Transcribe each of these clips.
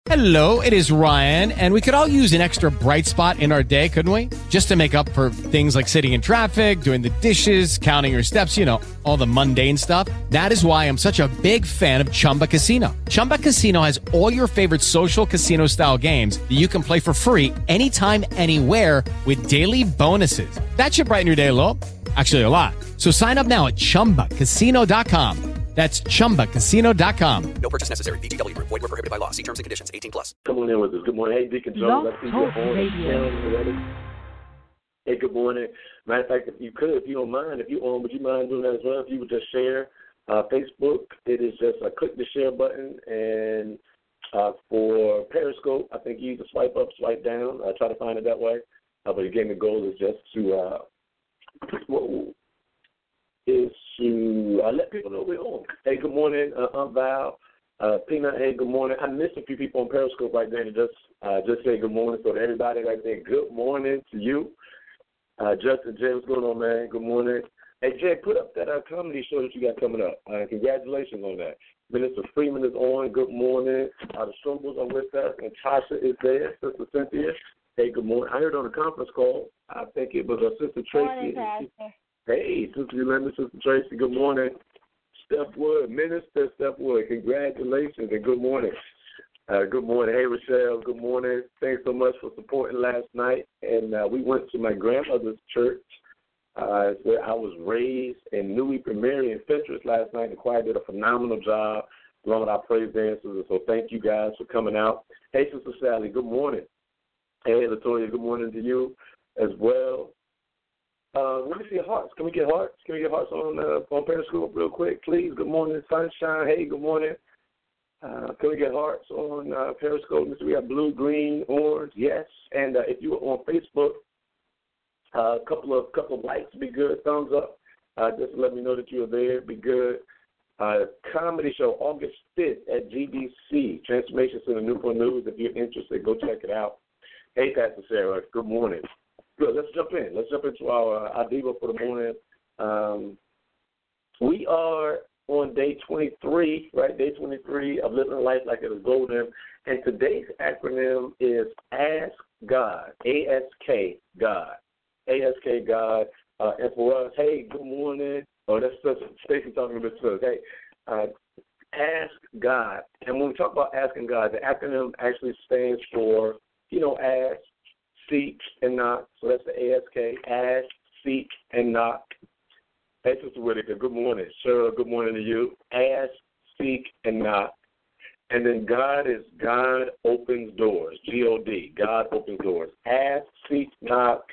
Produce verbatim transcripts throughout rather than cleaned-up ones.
Hello, it is Ryan, and we could all use an extra bright spot in our day, couldn't we? Just to make up for things like sitting in traffic, doing the dishes, counting your steps, you know, all the mundane stuff. That is why I'm such a big fan of Chumba Casino. Chumba Casino has all your favorite social casino-style games that you can play for free anytime, anywhere with daily bonuses. That should brighten your day a little. Actually, a lot. So sign up now at chumba casino dot com. That's chumba casino dot com. No purchase necessary. V G W Group. Void where prohibited by law. See terms and conditions. eighteen plus. Come on in with us. Good morning. Hey, Deacon Jones. I see you on. Hey, good morning. Matter of fact, if you could, if you don't mind, if you on, would you mind doing that as well? If you would just share uh, Facebook, it is just uh, click the share button, and uh, for Periscope, I think you either swipe up, swipe down. I try to find it that way. Uh, but again, the goal is just to uh, whoa, is to uh, let people know we're on. Hey, good morning, uh, Aunt Val. Uh, Peanut, hey, good morning. I missed a few people on Periscope right there to just uh, just say good morning. So to everybody right there, good morning to you. Uh, Justin J, what's going on, man? Good morning. Hey, Jay, put up that uh, comedy show that you got coming up. Uh, congratulations on that. Minister Freeman is on. Good morning. Uh, the Struggles are with us, and Tasha is there. Sister Cynthia, hey, good morning. I heard on the conference call, I think it was uh, Sister Tracy. Morning, Pastor. Hey, Sister Yolanda, Sister Tracy, good morning. Steph Wood, Minister Steph Wood, congratulations and good morning. Uh, good morning. Hey, Rochelle, good morning. Thanks so much for supporting last night. And uh, we went to my grandmother's church uh, where I was raised in New Primary in Fentress last night. The choir did a phenomenal job along with our praise dancers. So thank you guys for coming out. Hey, Sister Sally, good morning. Hey, Latoya, good morning to you as well. Uh, let me see hearts. Can we get hearts? Can we get hearts on uh, on Periscope real quick, please? Good morning, Sunshine. Hey, good morning. Uh, can we get hearts on uh, Periscope? We have blue, green, orange, yes. And uh, if you are on Facebook, a uh, couple of couple of likes would be good. Thumbs up. Uh, just to let me know that you are there. Be good. Uh, comedy show August fifth at G D C, Transformation Center, Newport News. If you're interested, go check it out. Hey, Pastor Sarah. Good morning. Good. Let's jump in. Let's jump into our uh, Diva for the morning. Um, we are on day twenty-three, right? Day twenty-three of living life like it is golden. And today's acronym is Ask God. A S K God. A S K God. Uh, and for us, hey, good morning. Oh, that's Stacy talking to us. Hey, uh, Ask God. And when we talk about asking God, the acronym actually stands for, you know, ask, seek, and knock. So that's the A S K, ask, seek, and knock. Hey, Sister Whitaker, good morning. Cheryl, good morning to you. Ask, seek, and knock. And then God is God opens doors, G O D, God opens doors. Ask, seek, knock,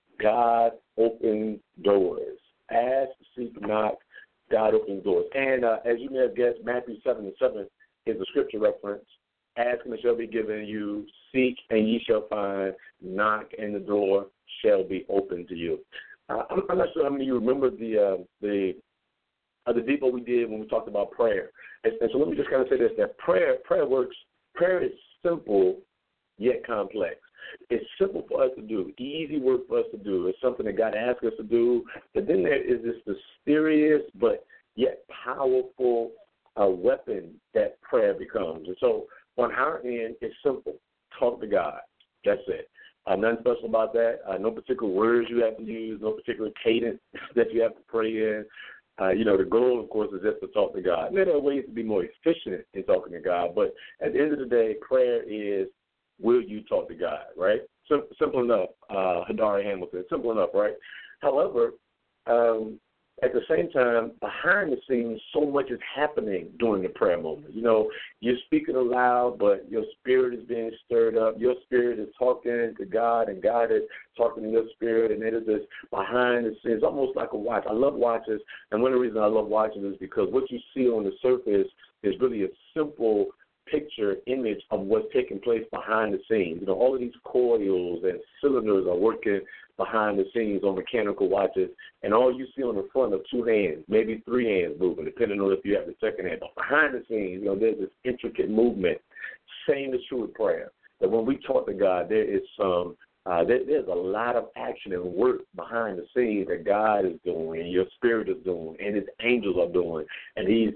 God opens doors. Ask, seek, knock, God opens doors. And uh, as you may have guessed, Matthew seven and seven is a scripture reference. Ask and it shall be given you. Seek and ye shall find. Knock and the door shall be open to you. Uh, I'm, I'm not sure how many of you remember the uh, the uh, the depot we did when we talked about prayer. And, and so let me just kind of say this: that prayer prayer works. Prayer is simple yet complex. It's simple for us to do, easy work for us to do. It's something that God asks us to do. But then there is this mysterious but yet powerful uh, weapon that prayer becomes. And so on our end, it's simple. Talk to God. That's it. Uh, nothing special about that. Uh, no particular words you have to use, no particular cadence that you have to pray in. Uh, you know, the goal, of course, is just to talk to God. And there are ways to be more efficient in talking to God, but at the end of the day, prayer is, will you talk to God, right? Sim- simple enough, uh, Hadari Hamilton, simple enough, right? However, um, at the same time, behind the scenes, so much is happening during the prayer moment. You know, you're speaking aloud, but your spirit is being stirred up. Your spirit is talking to God, and God is talking to your spirit, and it is this behind the scenes, almost like a watch. I love watches, and one of the reasons I love watches is because what you see on the surface is really a simple picture, image of what's taking place behind the scenes. You know, all of these coils and cylinders are working behind the scenes on mechanical watches, and all you see on the front are two hands, maybe three hands moving, depending on if you have the second hand. But behind the scenes, you know, there's this intricate movement. Same is true with prayer. That when we talk to God, there is some, uh, there, there's a lot of action and work behind the scenes that God is doing, and your spirit is doing, and His angels are doing, and He's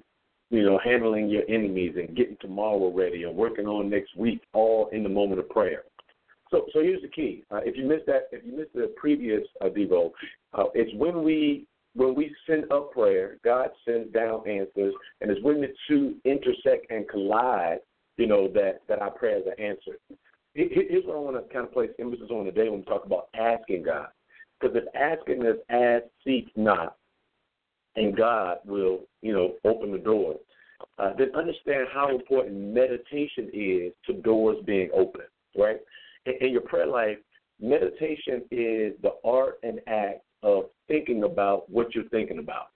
you know, handling your enemies and getting tomorrow ready and working on next week, all in the moment of prayer. So, so here's the key. Uh, if you missed that, if you missed the previous uh, Devo, uh, it's when we when we send up prayer, God sends down answers, and it's when the two intersect and collide, you know, that, that our prayers are answered. Here's what I want to kind of place emphasis on today when we talk about asking God. Because if asking is ask, seek, knock, and God will, you know, open the door, uh, then understand how important meditation is to doors being open, right? In, in your prayer life, meditation is the art and act of thinking about what you're thinking about.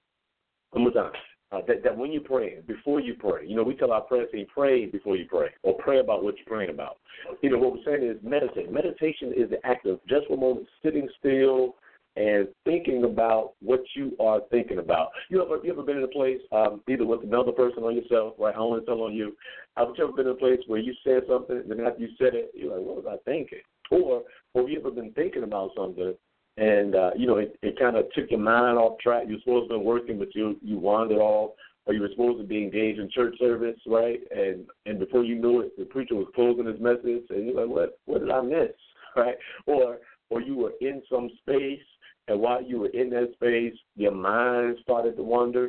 One more time. Uh, that, that when you pray, before you pray, you know, we tell our prayer team, pray before you pray, or pray about what you're praying about. You know, what we're saying is meditate. Meditation is the act of just for a moment sitting still and thinking about what you are thinking about. You ever, you ever been in a place, um, either with another person or yourself, right? I don't want to tell on you. Have you ever been in a place where you said something, and then after you said it, you're like, what was I thinking? Or, or have you ever been thinking about something, and, uh, you know, it, it kind of took your mind off track. You're supposed to be working, but you you wandered off, or you were supposed to be engaged in church service, right? And and before you knew it, the preacher was closing his message, and you're like, what what did I miss, right? Or or you were in some space, and while you were in that space, your mind started to wander.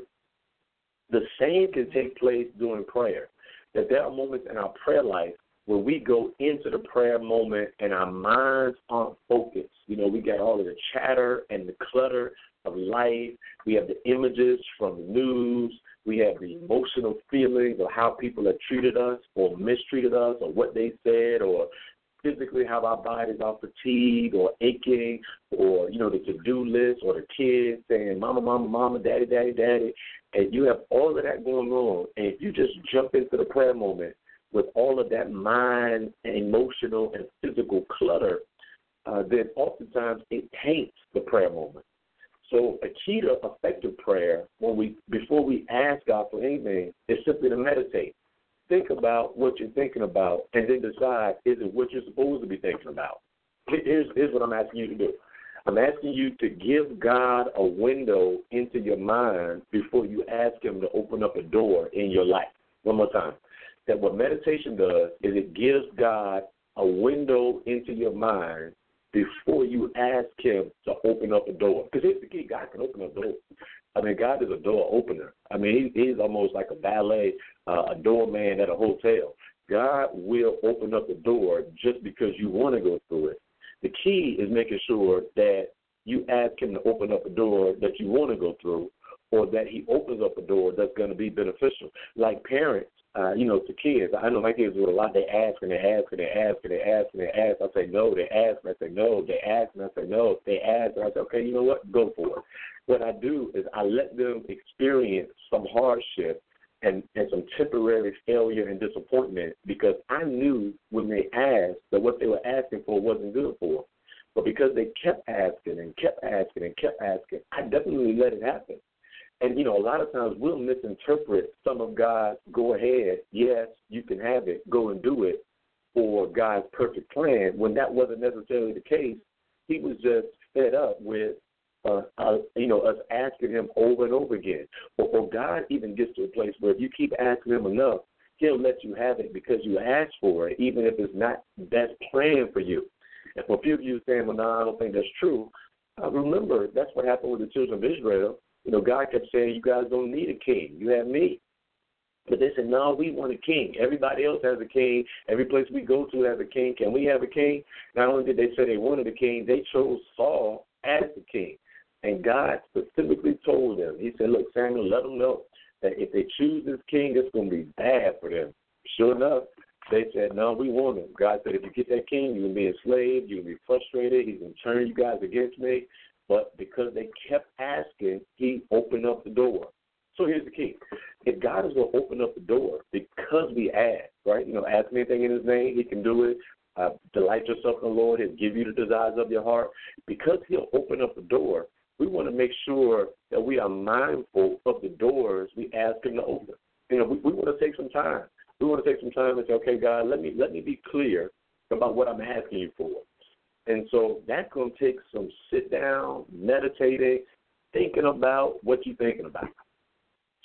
The same can take place during prayer. That there are moments in our prayer life where we go into the prayer moment and our minds aren't focused. You know, we got all of the chatter and the clutter of life. We have the images from the news. We have the emotional feelings of how people have treated us or mistreated us or what they said, or physically how our bodies are fatigued or aching, or, you know, the to-do list or the kids saying, mama, mama, mama, daddy, daddy, daddy. And you have all of that going on. And if you just jump into the prayer moment with all of that mind and emotional and physical clutter, uh, then oftentimes it taints the prayer moment. So a key to effective prayer, when we before we ask God for anything, is simply to meditate. Think about what you're thinking about, and then decide, is it what you're supposed to be thinking about? Here's, here's what I'm asking you to do. I'm asking you to give God a window into your mind before you ask him to open up a door in your life. One more time. That what meditation does is it gives God a window into your mind before you ask him to open up a door. Because here's the key, God can open up doors. I mean, God is a door opener. I mean, he, he's almost like a valet, uh, a doorman at a hotel. God will open up the door just because you want to go through it. The key is making sure that you ask him to open up a door that you want to go through, or that he opens up a door that's going to be beneficial. Like parents, uh, you know, to kids. I know my kids do it a lot. They ask and they ask and they ask and they ask and they ask. I say no. They ask and I say no. They ask and I say no. They ask and I say, okay, you know what? Go for it. What I do is I let them experience some hardship and, and some temporary failure and disappointment, because I knew when they asked that what they were asking for wasn't good for them. But because they kept asking and kept asking and kept asking, I definitely let it happen. And, you know, a lot of times we'll misinterpret some of God's go ahead, yes, you can have it, go and do it, for God's perfect plan, when that wasn't necessarily the case. He was just fed up with, uh, uh, you know, us asking him over and over again. Or, or God even gets to a place where if you keep asking him enough, he'll let you have it because you asked for it, even if it's not the best plan for you. And for a few of you saying, well, no, I don't think that's true, uh, remember, that's what happened with the children of Israel. You know, God kept saying, you guys don't need a king. You have me. But they said, no, we want a king. Everybody else has a king. Every place we go to has a king. Can we have a king? Not only did they say they wanted a king, they chose Saul as the king. And God specifically told them, he said, look, Samuel, let them know that if they choose this king, it's going to be bad for them. Sure enough, they said, no, we want him. God said, if you get that king, you're going to be enslaved. You're going to be frustrated. He's going to turn you guys against me. But because they kept asking, he opened up the door. So here's the key. If God is going to open up the door because we ask, right, you know, ask anything in his name, he can do it. Uh, delight yourself in the Lord. He'll give you the desires of your heart. Because he'll open up the door, we want to make sure that we are mindful of the doors we ask him to open. You know, we, we want to take some time. We want to take some time and say, okay, God, let me let me be clear about what I'm asking you for. And so that's going to take some sit down, meditating, thinking about what you're thinking about.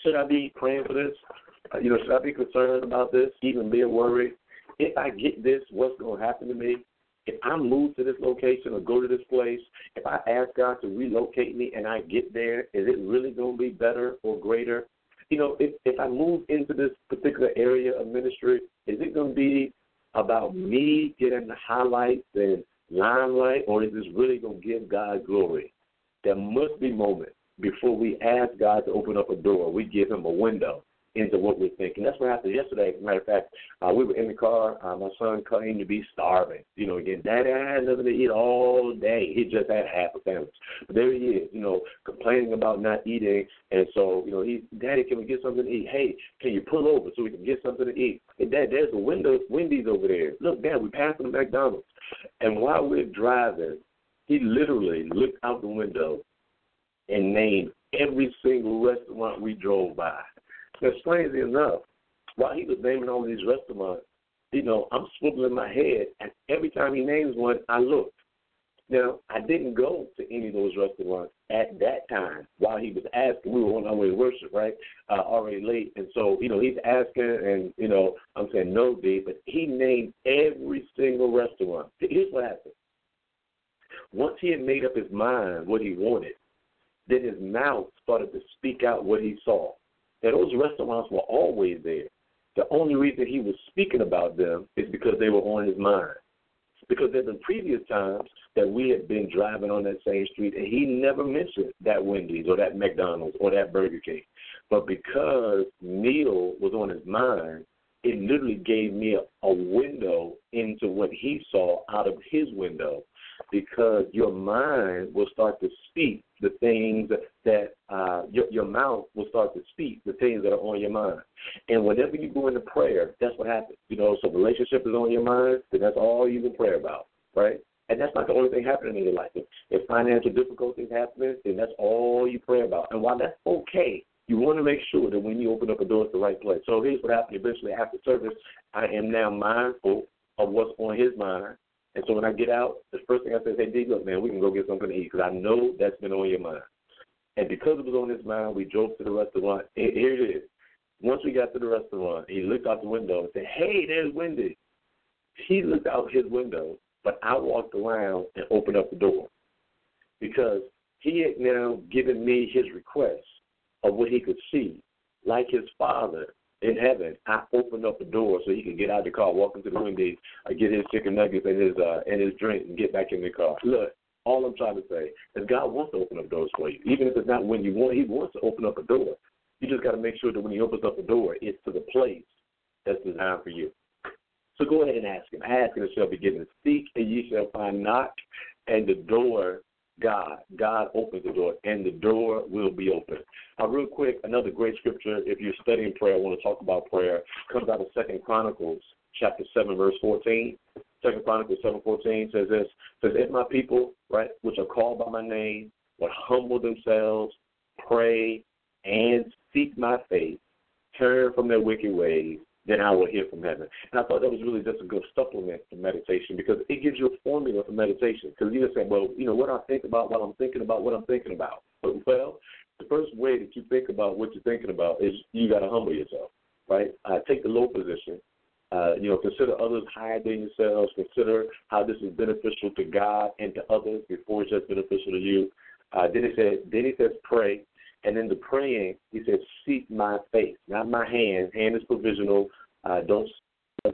Should I be praying for this? Uh, you know, should I be concerned about this, even being worried? If I get this, what's going to happen to me? If I move to this location or go to this place, if I ask God to relocate me and I get there, is it really going to be better or greater? You know, if, if I move into this particular area of ministry, is it going to be about me getting the highlights and limelight, or is this really going to give God glory? There must be moments before we ask God to open up a door, we give him a window into what we're thinking. That's what happened yesterday. As a matter of fact, uh, we were in the car. Uh, my son claimed to be starving. You know, again, Daddy, I had nothing to eat all day. He just had half a sandwich. But there he is, you know, complaining about not eating. And so, you know, he, Daddy, can we get something to eat? Hey, can you pull over so we can get something to eat? And Dad, there's a window, Wendy's over there. Look, Dad, we're passing the McDonald's. And while we're driving, he literally looked out the window and named every single restaurant we drove by. Now, strangely enough, while he was naming all these restaurants, you know, I'm swiveling my head, and every time he names one, I looked. Now, I didn't go to any of those restaurants at that time while he was asking. We were on our way to worship, right, uh, already late. And so, you know, he's asking, and, you know, I'm saying, no, D, but he named every single restaurant. Here's what happened. Once he had made up his mind what he wanted, then his mouth started to speak out what he saw. Now, those restaurants were always there. The only reason he was speaking about them is because they were on his mind. Because there have been previous times that we had been driving on that same street, and he never mentioned that Wendy's or that McDonald's or that Burger King. But because meal was on his mind, it literally gave me a, a window into what he saw out of his window, because your mind will start to speak the things that uh, your, your mouth will start to speak the things that are on your mind. And whenever you go into prayer, that's what happens. You know, so relationship is on your mind, then that's all you can pray about, right? And that's not the only thing happening in your life. If, if financial difficulties happen, then that's all you pray about. And while that's okay, you want to make sure that when you open up a door, it's the right place. So here's what happened. Eventually, after service, I am now mindful of what's on his mind. And so when I get out, the first thing I say is, hey, D, look, man, we can go get something to eat, because I know that's been on your mind. And because it was on his mind, we drove to the restaurant. And here it is. Once we got to the restaurant, he looked out the window and said, hey, there's Wendy. He looked out his window, but I walked around and opened up the door, because he had now given me his request of what he could see. Like his father in heaven, I opened up the door so he could get out of the car, walk into the Wendy's, uh, get his chicken nuggets and his uh, and his drink, and get back in the car. Look, all I'm trying to say is God wants to open up doors for you. Even if it's not when you want, he wants to open up a door. You just got to make sure that when he opens up the door, it's to the place that's designed for you. So go ahead and ask him. Ask, and it shall be given. Seek, and ye shall find. Knock, and the door, God. God opens the door, and the door will be open. Uh, real quick, another great scripture, if you're studying prayer, I want to talk about prayer, comes out of Second Chronicles chapter seven, verse fourteen. Second Chronicles seven fourteen says this, says, if my people, right, which are called by my name, would humble themselves, pray, and seek my face, turn from their wicked ways, then I will hear from heaven. And I thought that was really just a good supplement to meditation, because it gives you a formula for meditation. Because you just say, well, you know, what I think about, what I'm thinking about, what I'm thinking about. Well, the first way that you think about what you're thinking about is you got to humble yourself, right? Uh, take the low position. Uh, you know, consider others higher than yourselves. Consider how this is beneficial to God and to others before it's just beneficial to you. Uh, then he said, then he says pray. And in the praying, he says, seek my face, not my hand. Hand is provisional. Uh, don't uh,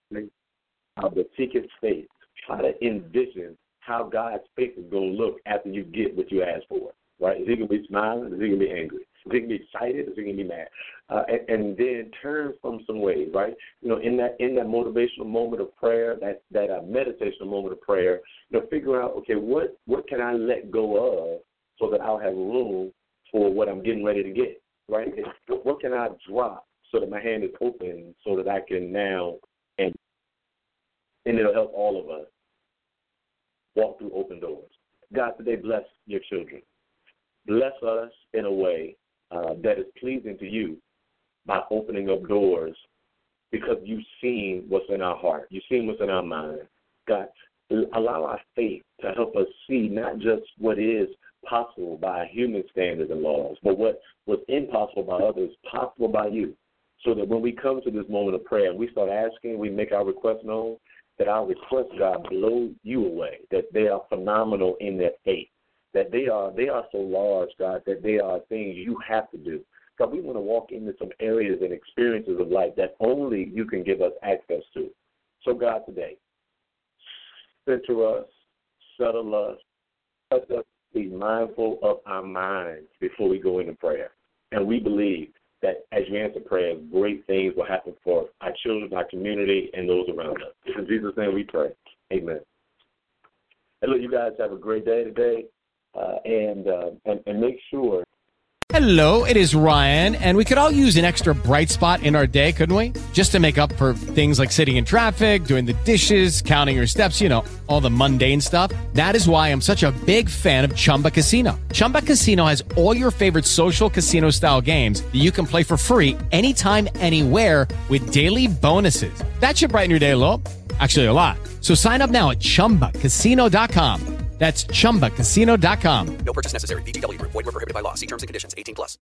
but seek his face. Try to envision how God's face is going to look after you get what you asked for. Right? Is he going to be smiling? Is he going to be angry? Is he going to be excited? Is he going to be mad? Uh, and, and then turn from some ways, right? You know, in that in that motivational moment of prayer, that that uh, meditational moment of prayer, you know, figure out, okay, what what can I let go of so that I'll have room for what I'm getting ready to get, right? What can I drop so that my hand is open so that I can now, and and it'll help all of us walk through open doors. God, today bless your children. Bless us in a way uh, that is pleasing to you by opening up doors, because you've seen what's in our heart. You've seen what's in our mind. God, allow our faith to help us see not just what is, possible by human standards and laws, but what was impossible by others is possible by you. So that when we come to this moment of prayer and we start asking, we make our request known, that our requests, God, blow you away, that they are phenomenal in their faith, that they are they are so large, God, that they are things you have to do. God, we want to walk into some areas and experiences of life that only you can give us access to. So, God, today, center us, settle us, let us be mindful of our minds before we go into prayer. And we believe that as you answer prayers, great things will happen for our children, our community, and those around us. In Jesus' name we pray. Amen. And look, you guys have a great day today, uh, and, uh, and and make sure. Hello, it is Ryan, and we could all use an extra bright spot in our day, couldn't we? Just to make up for things like sitting in traffic, doing the dishes, counting your steps, you know, all the mundane stuff. That is why I'm such a big fan of Chumba Casino. Chumba Casino has all your favorite social casino-style games that you can play for free anytime, anywhere with daily bonuses. That should brighten your day a little. Actually, a lot. So sign up now at chumba casino dot com. That's chumba casino dot com. No purchase necessary. V G W Group. Void where prohibited by law. See terms and conditions. eighteen plus.